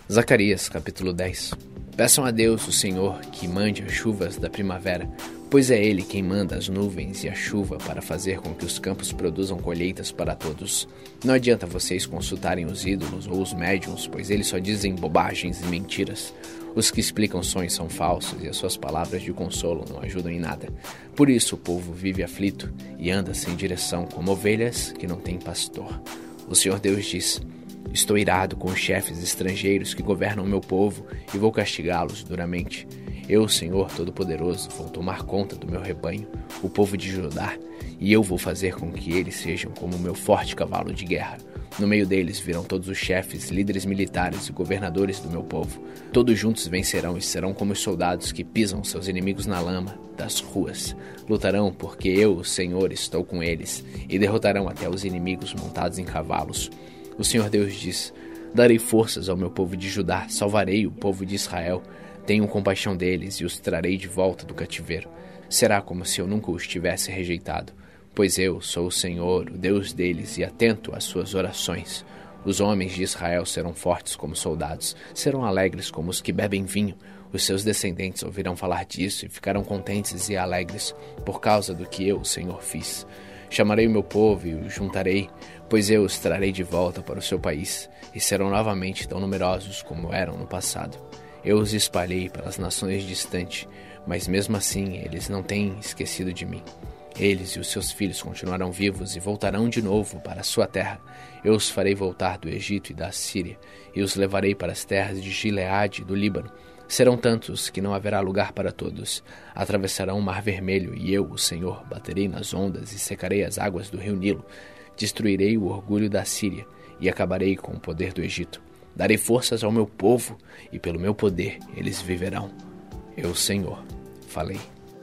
Zacarias, capítulo 10. Peçam a Deus, o Senhor, que mande as chuvas da primavera, pois é Ele quem manda as nuvens e a chuva para fazer com que os campos produzam colheitas para todos. Não adianta vocês consultarem os ídolos ou os médiuns, pois eles só dizem bobagens e mentiras. Os que explicam sonhos são falsos e as suas palavras de consolo não ajudam em nada. Por isso o povo vive aflito e anda sem direção, como ovelhas que não têm pastor. O Senhor Deus diz: estou irado com os chefes estrangeiros que governam o meu povo e vou castigá-los duramente. Eu, Senhor Todo-Poderoso, vou tomar conta do meu rebanho, o povo de Judá, e eu vou fazer com que eles sejam como o meu forte cavalo de guerra. No meio deles virão todos os chefes, líderes militares e governadores do meu povo. Todos juntos vencerão e serão como os soldados que pisam seus inimigos na lama das ruas. Lutarão porque eu, o Senhor, estou com eles, e derrotarão até os inimigos montados em cavalos. O Senhor Deus diz: darei forças ao meu povo de Judá, salvarei o povo de Israel. Tenho compaixão deles e os trarei de volta do cativeiro. Será como se eu nunca os tivesse rejeitado, pois eu sou o Senhor, o Deus deles, e atento às suas orações. Os homens de Israel serão fortes como soldados, serão alegres como os que bebem vinho. Os seus descendentes ouvirão falar disso e ficarão contentes e alegres por causa do que eu, o Senhor, fiz. Chamarei o meu povo e os juntarei, pois eu os trarei de volta para o seu país, e serão novamente tão numerosos como eram no passado. Eu os espalhei pelas nações distantes, mas mesmo assim eles não têm esquecido de mim. Eles e os seus filhos continuarão vivos e voltarão de novo para a sua terra. Eu os farei voltar do Egito e da Síria, e os levarei para as terras de Gileade e do Líbano. Serão tantos que não haverá lugar para todos. Atravessarão o Mar Vermelho, e eu, o Senhor, baterei nas ondas e secarei as águas do rio Nilo. Destruirei o orgulho da Síria e acabarei com o poder do Egito. Darei forças ao meu povo, e pelo meu poder eles viverão. Eu, Senhor, falei.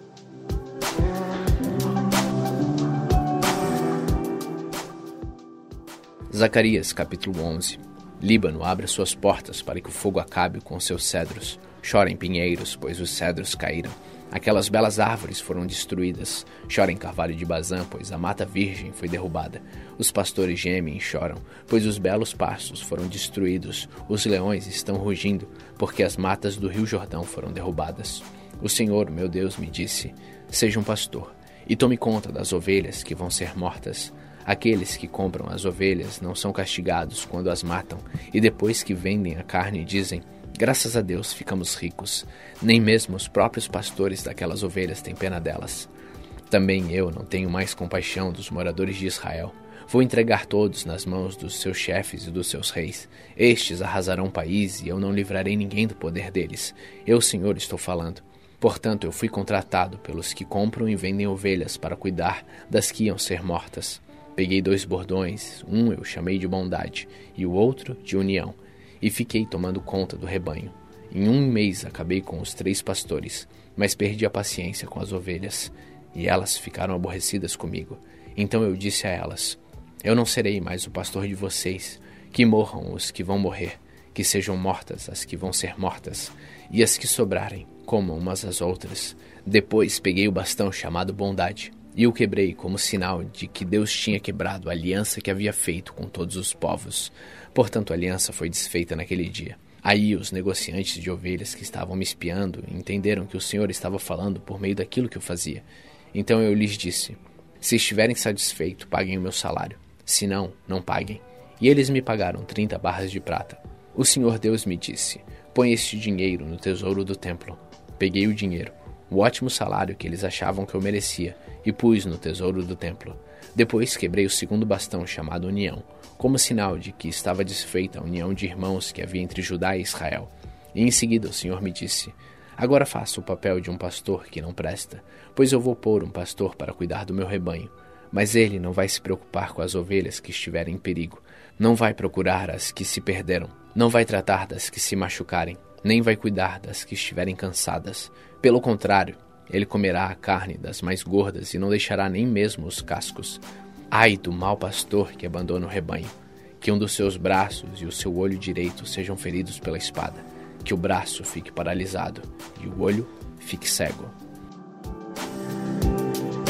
Zacarias, capítulo 11. Líbano abre suas portas para que o fogo acabe com seus cedros. Chorem pinheiros, pois os cedros caíram. Aquelas belas árvores foram destruídas. Chorem carvalho de Bazã, pois a mata virgem foi derrubada. Os pastores gemem e choram, pois os belos pastos foram destruídos. Os leões estão rugindo, porque as matas do rio Jordão foram derrubadas. O Senhor, meu Deus, me disse: seja um pastor, e tome conta das ovelhas que vão ser mortas. Aqueles que compram as ovelhas não são castigados quando as matam, e depois que vendem a carne dizem: graças a Deus ficamos ricos. Nem mesmo os próprios pastores daquelas ovelhas têm pena delas. Também eu não tenho mais compaixão dos moradores de Israel. Vou entregar todos nas mãos dos seus chefes e dos seus reis. Estes arrasarão o país e eu não livrarei ninguém do poder deles. Eu, Senhor, estou falando. Portanto, eu fui contratado pelos que compram e vendem ovelhas para cuidar das que iam ser mortas. Peguei 2 bordões, um eu chamei de bondade e o outro de união, e fiquei tomando conta do rebanho. Em 1 mês acabei com os 3 pastores, mas perdi a paciência com as ovelhas, e elas ficaram aborrecidas comigo. Então eu disse a elas: eu não serei mais o pastor de vocês. Que morram os que vão morrer, que sejam mortas as que vão ser mortas, e as que sobrarem comam umas às outras. Depois peguei o bastão chamado bondade, e o quebrei como sinal de que Deus tinha quebrado a aliança que havia feito com todos os povos. Portanto, a aliança foi desfeita naquele dia. Aí os negociantes de ovelhas que estavam me espiando entenderam que o Senhor estava falando por meio daquilo que eu fazia. Então eu lhes disse: se estiverem satisfeitos, paguem o meu salário. Se não, não paguem. E eles me pagaram 30 barras de prata. O Senhor Deus me disse: põe este dinheiro no tesouro do templo. Peguei o dinheiro, o ótimo salário que eles achavam que eu merecia, e pus no tesouro do templo. Depois quebrei o 2º bastão, chamado União, como sinal de que estava desfeita a união de irmãos que havia entre Judá e Israel. E em seguida o Senhor me disse: agora faça o papel de um pastor que não presta, pois eu vou pôr um pastor para cuidar do meu rebanho. Mas ele não vai se preocupar com as ovelhas que estiverem em perigo, não vai procurar as que se perderam, não vai tratar das que se machucarem, nem vai cuidar das que estiverem cansadas. Pelo contrário, ele comerá a carne das mais gordas e não deixará nem mesmo os cascos. Ai do mau pastor que abandona o rebanho, que um dos seus braços e o seu olho direito sejam feridos pela espada, que o braço fique paralisado e o olho fique cego.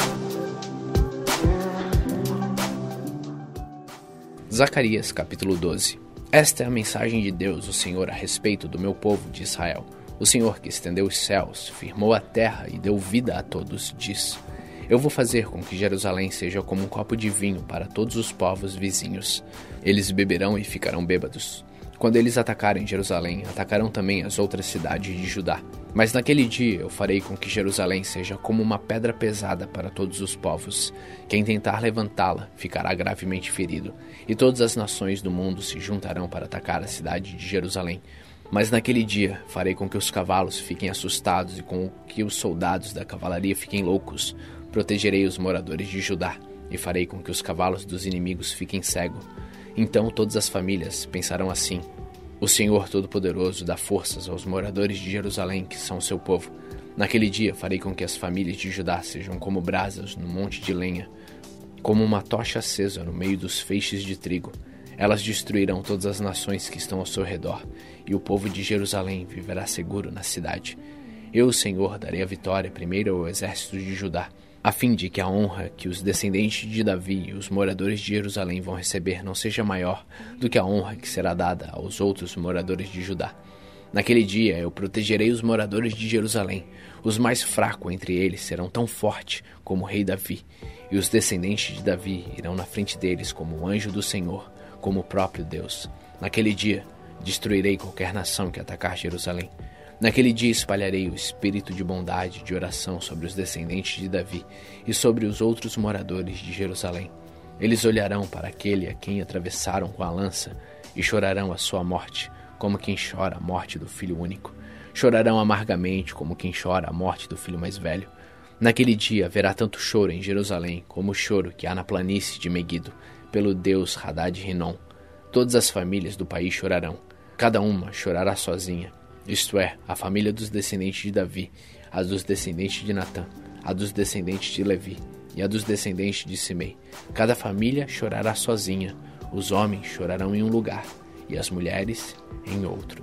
Zacarias, capítulo 12. Esta é a mensagem de Deus, o Senhor, a respeito do meu povo de Israel. O Senhor que estendeu os céus, firmou a terra e deu vida a todos, diz: Eu vou fazer com que Jerusalém seja como um copo de vinho para todos os povos vizinhos. Eles beberão e ficarão bêbados. Quando eles atacarem Jerusalém, atacarão também as outras cidades de Judá. Mas naquele dia eu farei com que Jerusalém seja como uma pedra pesada para todos os povos. Quem tentar levantá-la ficará gravemente ferido, e todas as nações do mundo se juntarão para atacar a cidade de Jerusalém. Mas naquele dia farei com que os cavalos fiquem assustados e com que os soldados da cavalaria fiquem loucos. Protegerei os moradores de Judá e farei com que os cavalos dos inimigos fiquem cegos. Então todas as famílias pensarão assim: O Senhor Todo-Poderoso dá forças aos moradores de Jerusalém, que são seu povo. Naquele dia farei com que as famílias de Judá sejam como brasas no monte de lenha, como uma tocha acesa no meio dos feixes de trigo. Elas destruirão todas as nações que estão ao seu redor, e o povo de Jerusalém viverá seguro na cidade. Eu, o Senhor, darei a vitória primeiro ao exército de Judá, a fim de que a honra que os descendentes de Davi e os moradores de Jerusalém vão receber não seja maior do que a honra que será dada aos outros moradores de Judá. Naquele dia eu protegerei os moradores de Jerusalém. Os mais fracos entre eles serão tão fortes como o rei Davi, e os descendentes de Davi irão na frente deles como o anjo do Senhor, como o próprio Deus. Naquele dia destruirei qualquer nação que atacar Jerusalém. Naquele dia espalharei o espírito de bondade e de oração sobre os descendentes de Davi e sobre os outros moradores de Jerusalém. Eles olharão para aquele a quem atravessaram com a lança e chorarão a sua morte, como quem chora a morte do filho único. Chorarão amargamente, como quem chora a morte do filho mais velho. Naquele dia haverá tanto choro em Jerusalém como o choro que há na planície de Meguido, pelo Deus Hadad-Rinom. Todas as famílias do país chorarão, cada uma chorará sozinha. Isto é, a família dos descendentes de Davi, a dos descendentes de Natã, a dos descendentes de Levi e a dos descendentes de Simei. Cada família chorará sozinha, os homens chorarão em um lugar e as mulheres em outro.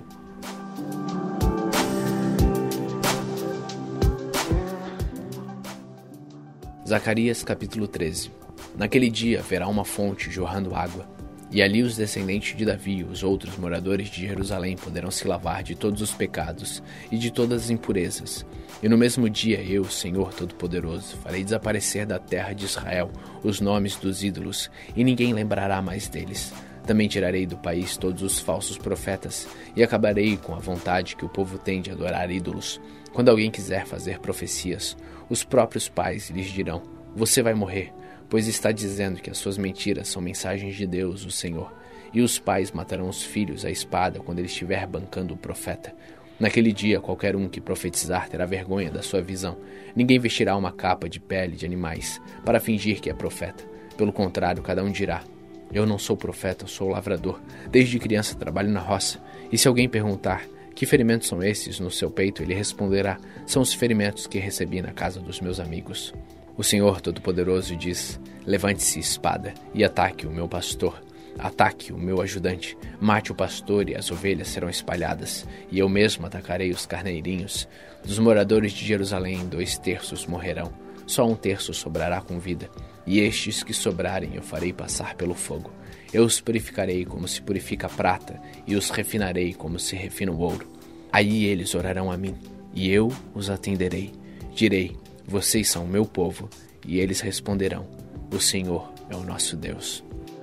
Zacarias capítulo 13. Naquele dia haverá uma fonte jorrando água, e ali os descendentes de Davi e os outros moradores de Jerusalém poderão se lavar de todos os pecados e de todas as impurezas. E no mesmo dia eu, Senhor Todo-Poderoso, farei desaparecer da terra de Israel os nomes dos ídolos, e ninguém lembrará mais deles. Também tirarei do país todos os falsos profetas, e acabarei com a vontade que o povo tem de adorar ídolos. Quando alguém quiser fazer profecias, os próprios pais lhes dirão: Você vai morrer, pois está dizendo que as suas mentiras são mensagens de Deus, o Senhor. E os pais matarão os filhos à espada quando ele estiver bancando o profeta. Naquele dia, qualquer um que profetizar terá vergonha da sua visão. Ninguém vestirá uma capa de pele de animais para fingir que é profeta. Pelo contrário, cada um dirá: Eu não sou profeta, eu sou lavrador. Desde criança trabalho na roça. E se alguém perguntar: Que ferimentos são esses no seu peito? Ele responderá: São os ferimentos que recebi na casa dos meus amigos. O Senhor Todo-Poderoso diz: Levante-se, espada, e ataque o meu pastor. Ataque o meu ajudante. Mate o pastor e as ovelhas serão espalhadas, e eu mesmo atacarei os carneirinhos. Dos moradores de Jerusalém, 2/3 morrerão. Só 1/3 sobrará com vida. E estes que sobrarem eu farei passar pelo fogo. Eu os purificarei como se purifica a prata, e os refinarei como se refina o ouro. Aí eles orarão a mim, e eu os atenderei. Direi: Vocês são o meu povo, e eles responderão: O Senhor é o nosso Deus.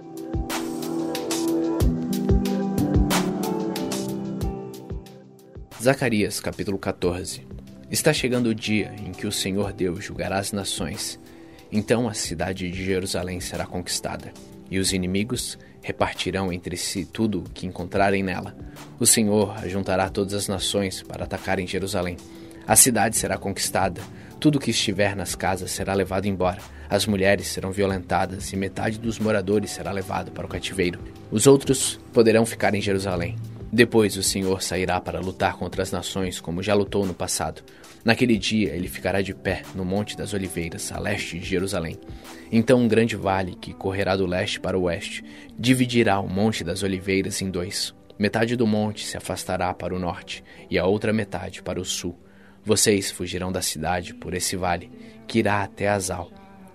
Zacarias capítulo 14. Está chegando o dia em que o Senhor Deus julgará as nações. Então a cidade de Jerusalém será conquistada, e os inimigos repartirão entre si tudo o que encontrarem nela. O Senhor ajuntará todas as nações para atacarem Jerusalém. A cidade será conquistada, tudo o que estiver nas casas será levado embora. As mulheres serão violentadas e metade dos moradores será levado para o cativeiro. Os outros poderão ficar em Jerusalém. Depois o Senhor sairá para lutar contra as nações, como já lutou no passado. Naquele dia ele ficará de pé no Monte das Oliveiras, a leste de Jerusalém. Então um grande vale, que correrá do leste para o oeste, dividirá o Monte das Oliveiras em dois. Metade do monte se afastará para o norte, e a outra metade para o sul. Vocês fugirão da cidade por esse vale, que irá até Azal.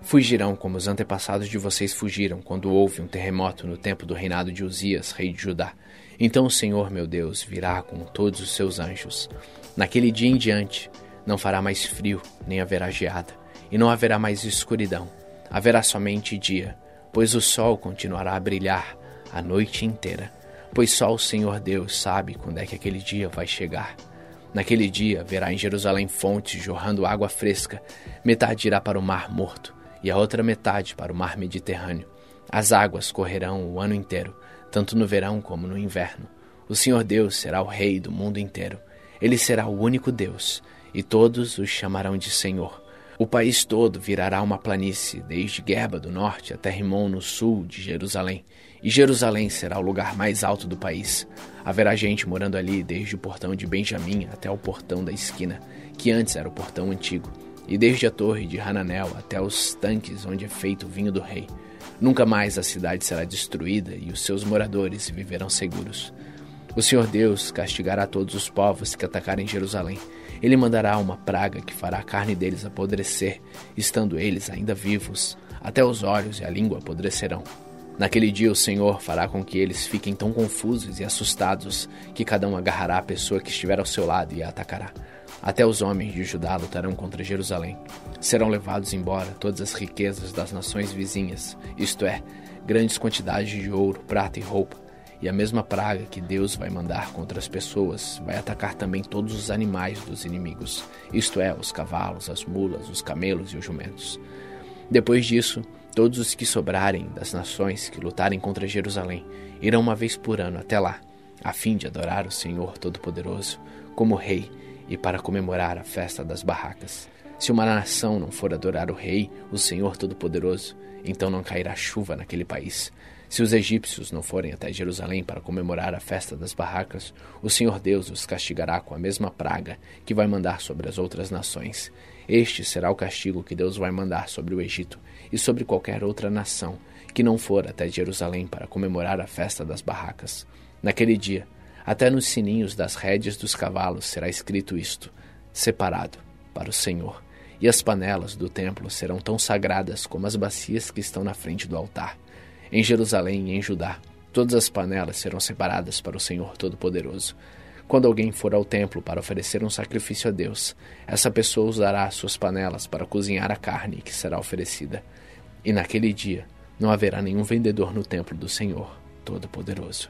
Fugirão como os antepassados de vocês fugiram quando houve um terremoto no tempo do reinado de Uzias, rei de Judá. Então o Senhor, meu Deus, virá com todos os seus anjos. Naquele dia em diante, não fará mais frio, nem haverá geada, e não haverá mais escuridão. Haverá somente dia, pois o sol continuará a brilhar a noite inteira. Pois só o Senhor Deus sabe quando é que aquele dia vai chegar. Naquele dia haverá em Jerusalém fontes jorrando água fresca. Metade irá para o mar morto, e a outra metade para o mar Mediterrâneo. As águas correrão o ano inteiro, tanto no verão como no inverno. O Senhor Deus será o Rei do mundo inteiro. Ele será o único Deus, e todos o chamarão de Senhor. O país todo virará uma planície, desde Guerba do norte até Rimon no sul de Jerusalém. E Jerusalém será o lugar mais alto do país. Haverá gente morando ali desde o portão de Benjamim até o portão da esquina, que antes era o portão antigo, e desde a torre de Hananel até os tanques onde é feito o vinho do rei. Nunca mais a cidade será destruída e os seus moradores viverão seguros. O Senhor Deus castigará todos os povos que atacarem Jerusalém. Ele mandará uma praga que fará a carne deles apodrecer, estando eles ainda vivos. Até os olhos e a língua apodrecerão. Naquele dia o Senhor fará com que eles fiquem tão confusos e assustados que cada um agarrará a pessoa que estiver ao seu lado e a atacará. Até os homens de Judá lutarão contra Jerusalém. Serão levados embora todas as riquezas das nações vizinhas, isto é, grandes quantidades de ouro, prata e roupa. E a mesma praga que Deus vai mandar contra as pessoas vai atacar também todos os animais dos inimigos, isto é, os cavalos, as mulas, os camelos e os jumentos. Depois disso, todos os que sobrarem das nações que lutarem contra Jerusalém irão uma vez por ano até lá, a fim de adorar o Senhor Todo-Poderoso como Rei e para comemorar a festa das barracas. Se uma nação não for adorar o Rei, o Senhor Todo-Poderoso, então não cairá chuva naquele país. Se os egípcios não forem até Jerusalém para comemorar a festa das barracas, o Senhor Deus os castigará com a mesma praga que vai mandar sobre as outras nações. Este será o castigo que Deus vai mandar sobre o Egito e sobre qualquer outra nação que não for até Jerusalém para comemorar a festa das barracas. Naquele dia, até nos sininhos das rédeas dos cavalos será escrito isto: separado para o Senhor. E as panelas do templo serão tão sagradas como as bacias que estão na frente do altar. Em Jerusalém e em Judá, todas as panelas serão separadas para o Senhor Todo-Poderoso. Quando alguém for ao templo para oferecer um sacrifício a Deus, essa pessoa usará as suas panelas para cozinhar a carne que será oferecida. E naquele dia não haverá nenhum vendedor no templo do Senhor Todo-Poderoso.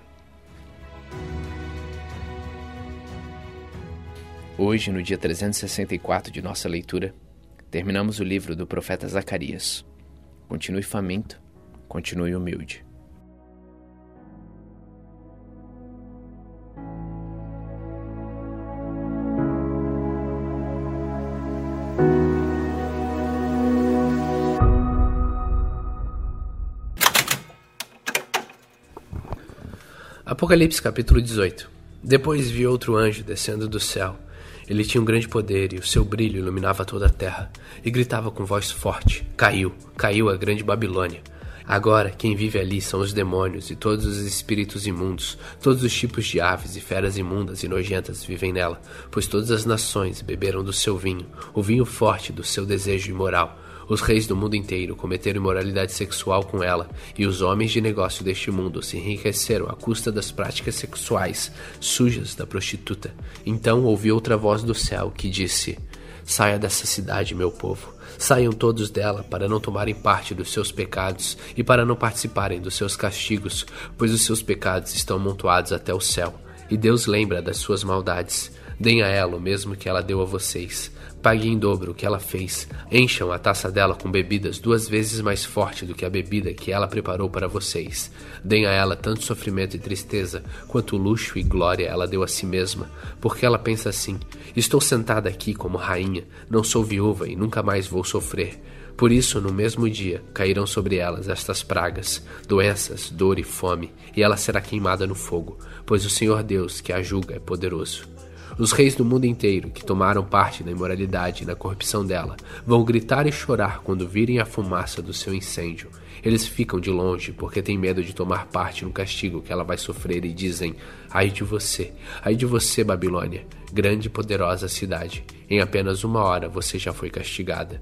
Hoje, no dia 364 de nossa leitura, terminamos o livro do profeta Zacarias. Continue faminto, continue humilde. Apocalipse capítulo 18. Depois vi outro anjo descendo do céu. Ele tinha um grande poder e o seu brilho iluminava toda a terra. E gritava com voz forte: Caiu a grande Babilônia. Agora quem vive ali são os demônios e todos os espíritos imundos. Todos os tipos de aves e feras imundas e nojentas vivem nela, pois todas as nações beberam do seu vinho, o vinho forte do seu desejo imoral. Os reis do mundo inteiro cometeram imoralidade sexual com ela, e os homens de negócio deste mundo se enriqueceram à custa das práticas sexuais sujas da prostituta. Então ouvi outra voz do céu que disse: Saia dessa cidade, meu povo. Saiam todos dela para não tomarem parte dos seus pecados e para não participarem dos seus castigos, pois os seus pecados estão amontoados até o céu, e Deus lembra das suas maldades. Deem a ela o mesmo que ela deu a vocês. Paguem em dobro o que ela fez. Encham a taça dela com bebidas 2 vezes mais forte do que a bebida que ela preparou para vocês. Deem a ela tanto sofrimento e tristeza, quanto luxo e glória ela deu a si mesma, porque ela pensa assim: estou sentada aqui como rainha, não sou viúva e nunca mais vou sofrer. Por isso, no mesmo dia, cairão sobre elas estas pragas, doenças, dor e fome, e ela será queimada no fogo, pois o Senhor Deus que a julga é poderoso. Os reis do mundo inteiro, que tomaram parte na imoralidade e na corrupção dela, vão gritar e chorar quando virem a fumaça do seu incêndio. Eles ficam de longe porque têm medo de tomar parte no castigo que ela vai sofrer e dizem: ai de você, Babilônia, grande e poderosa cidade. Em apenas 1 hora você já foi castigada.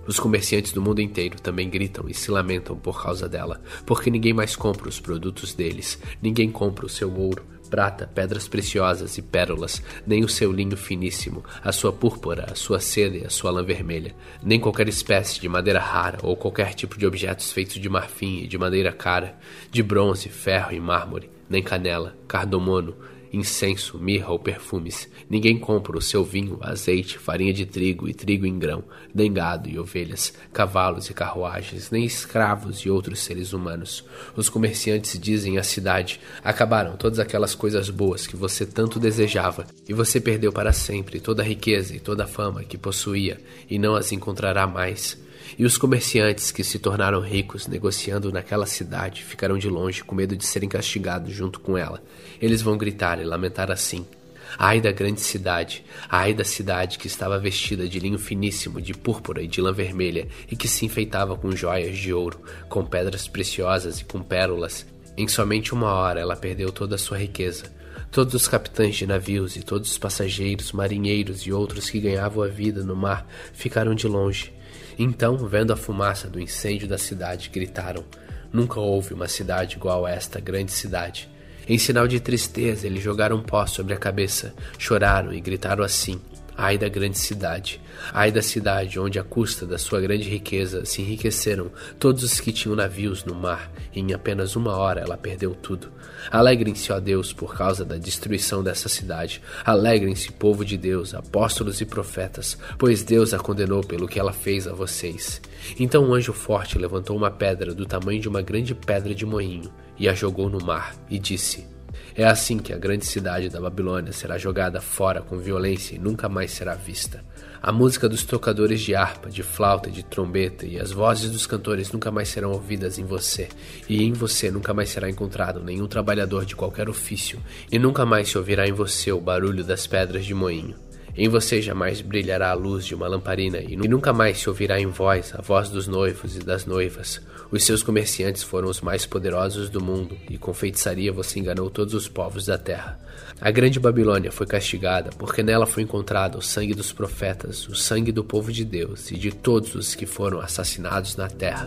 Os comerciantes do mundo inteiro também gritam e se lamentam por causa dela, porque ninguém mais compra os produtos deles, ninguém compra o seu ouro, prata, pedras preciosas e pérolas, nem o seu linho finíssimo, a sua púrpura, a sua seda e a sua lã vermelha, nem qualquer espécie de madeira rara ou qualquer tipo de objetos feitos de marfim e de madeira cara, de bronze, ferro e mármore, nem canela, cardamomo, incenso, mirra ou perfumes. Ninguém compra o seu vinho, azeite, farinha de trigo e trigo em grão, nem gado e ovelhas, cavalos e carruagens, nem escravos e outros seres humanos. Os comerciantes dizem à cidade: acabaram todas aquelas coisas boas que você tanto desejava, e você perdeu para sempre toda a riqueza e toda a fama que possuía, e não as encontrará mais. E os comerciantes que se tornaram ricos negociando naquela cidade ficarão de longe com medo de serem castigados junto com ela. Eles vão gritar e lamentar assim: ai da grande cidade, ai da cidade que estava vestida de linho finíssimo, de púrpura e de lã vermelha, e que se enfeitava com joias de ouro, com pedras preciosas e com pérolas. Em somente uma hora ela perdeu toda a sua riqueza. Todos os capitães de navios e todos os passageiros, marinheiros e outros que ganhavam a vida no mar ficaram de longe. Então, vendo a fumaça do incêndio da cidade, gritaram: nunca houve uma cidade igual a esta grande cidade. Em sinal de tristeza, eles jogaram pó sobre a cabeça, choraram e gritaram assim: ai da grande cidade, ai da cidade onde à custa da sua grande riqueza se enriqueceram todos os que tinham navios no mar, e em apenas uma hora ela perdeu tudo. Alegrem-se, ó Deus, por causa da destruição dessa cidade. Alegrem-se, povo de Deus, apóstolos e profetas, pois Deus a condenou pelo que ela fez a vocês. Então um anjo forte levantou uma pedra do tamanho de uma grande pedra de moinho e a jogou no mar, e disse: é assim que a grande cidade da Babilônia será jogada fora com violência e nunca mais será vista. A música dos tocadores de harpa, de flauta e de trombeta e as vozes dos cantores nunca mais serão ouvidas em você, e em você nunca mais será encontrado nenhum trabalhador de qualquer ofício, e nunca mais se ouvirá em você o barulho das pedras de moinho. Em você jamais brilhará a luz de uma lamparina, e nunca mais se ouvirá em vós a voz dos noivos e das noivas. Os seus comerciantes foram os mais poderosos do mundo, e com feitiçaria você enganou todos os povos da terra. A grande Babilônia foi castigada, porque nela foi encontrado o sangue dos profetas, o sangue do povo de Deus e de todos os que foram assassinados na terra.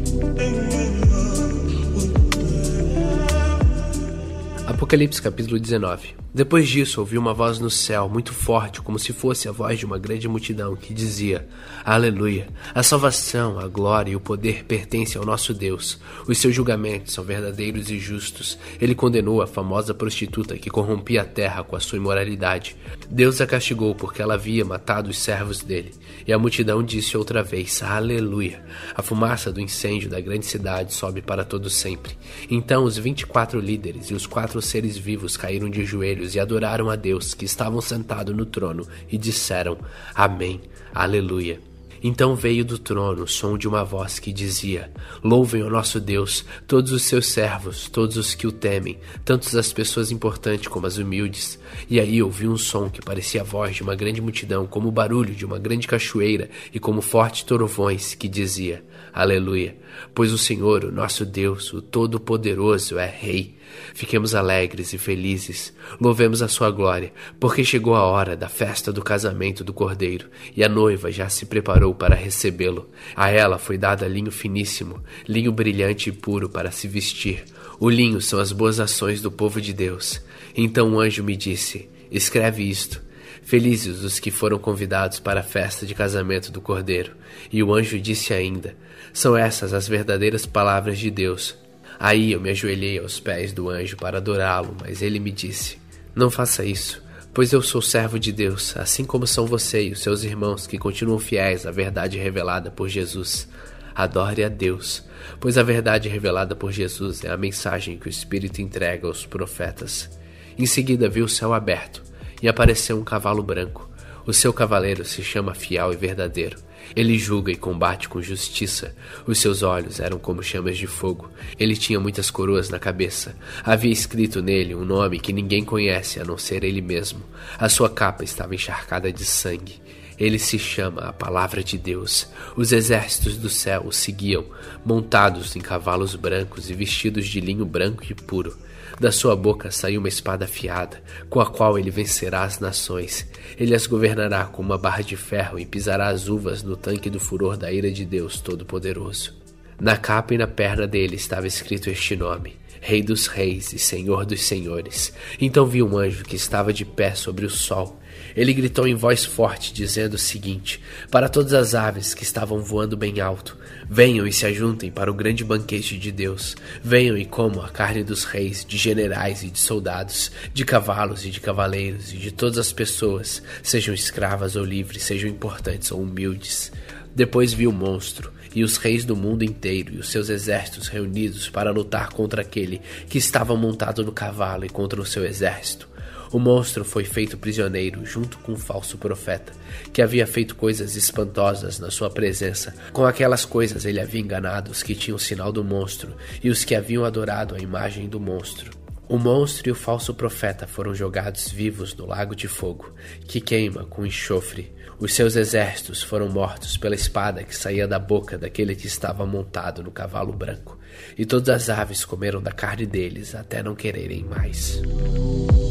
Apocalipse capítulo 19. Depois disso ouvi uma voz no céu, muito forte, como se fosse a voz de uma grande multidão, que dizia: Aleluia! A salvação, a glória e o poder pertencem ao nosso Deus. Os seus julgamentos são verdadeiros e justos. Ele condenou a famosa prostituta que corrompia a terra com a sua imoralidade. Deus a castigou porque ela havia matado os servos dele. E a multidão disse outra vez: Aleluia! A fumaça do incêndio da grande cidade sobe para todo sempre. Então os 24 líderes e os 4 seres vivos caíram de joelhos e adoraram a Deus, que estavam sentados no trono, e disseram: Amém, Aleluia. Então veio do trono o som de uma voz que dizia: Louvem o nosso Deus, todos os seus servos, todos os que o temem, tanto as pessoas importantes como as humildes. E aí ouvi um som que parecia a voz de uma grande multidão, como o barulho de uma grande cachoeira e como fortes trovões, que dizia: Aleluia, pois o Senhor, o nosso Deus, o Todo-Poderoso, é Rei. Fiquemos alegres e felizes, louvemos a sua glória, porque chegou a hora da festa do casamento do Cordeiro, e a noiva já se preparou para recebê-lo. A ela foi dada linho finíssimo, linho brilhante e puro para se vestir. O linho são as boas ações do povo de Deus. Então o anjo me disse: Escreve isto: Felizes os que foram convidados para a festa de casamento do Cordeiro. E o anjo disse ainda: São essas as verdadeiras palavras de Deus. Aí eu me ajoelhei aos pés do anjo para adorá-lo, mas ele me disse: Não faça isso, pois eu sou servo de Deus, assim como são você e os seus irmãos que continuam fiéis à verdade revelada por Jesus. Adore a Deus, pois a verdade revelada por Jesus é a mensagem que o Espírito entrega aos profetas. Em seguida vi o céu aberto, e apareceu um cavalo branco. O seu cavaleiro se chama Fiel e Verdadeiro. Ele julga e combate com justiça. Os seus olhos eram como chamas de fogo. Ele tinha muitas coroas na cabeça. Havia escrito nele um nome que ninguém conhece a não ser ele mesmo. A sua capa estava encharcada de sangue. Ele se chama a Palavra de Deus. Os exércitos do céu o seguiam, montados em cavalos brancos e vestidos de linho branco e puro. Da sua boca saiu uma espada afiada, com a qual ele vencerá as nações. Ele as governará com uma barra de ferro e pisará as uvas no tanque do furor da ira de Deus Todo-Poderoso. Na capa e na perna dele estava escrito este nome: Rei dos Reis e Senhor dos Senhores. Então vi um anjo que estava de pé sobre o sol. Ele gritou em voz forte, dizendo o seguinte para todas as aves que estavam voando bem alto: venham e se ajuntem para o grande banquete de Deus. Venham e comam a carne dos reis, de generais e de soldados, de cavalos e de cavaleiros e de todas as pessoas, sejam escravas ou livres, sejam importantes ou humildes. Depois vi o monstro e os reis do mundo inteiro e os seus exércitos reunidos para lutar contra aquele que estava montado no cavalo e contra o seu exército. O monstro foi feito prisioneiro junto com o falso profeta, que havia feito coisas espantosas na sua presença. Com aquelas coisas ele havia enganado os que tinham o sinal do monstro e os que haviam adorado a imagem do monstro. O monstro e o falso profeta foram jogados vivos no lago de fogo, que queima com enxofre. Os seus exércitos foram mortos pela espada que saía da boca daquele que estava montado no cavalo branco. E todas as aves comeram da carne deles até não quererem mais.